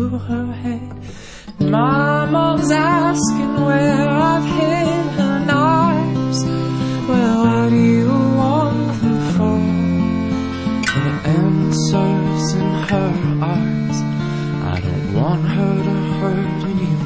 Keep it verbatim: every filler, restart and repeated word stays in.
her head. Mama's asking where I've hid her knives. Well, what do you want them for? The answer's in her eyes. I don't want her to hurt anyone.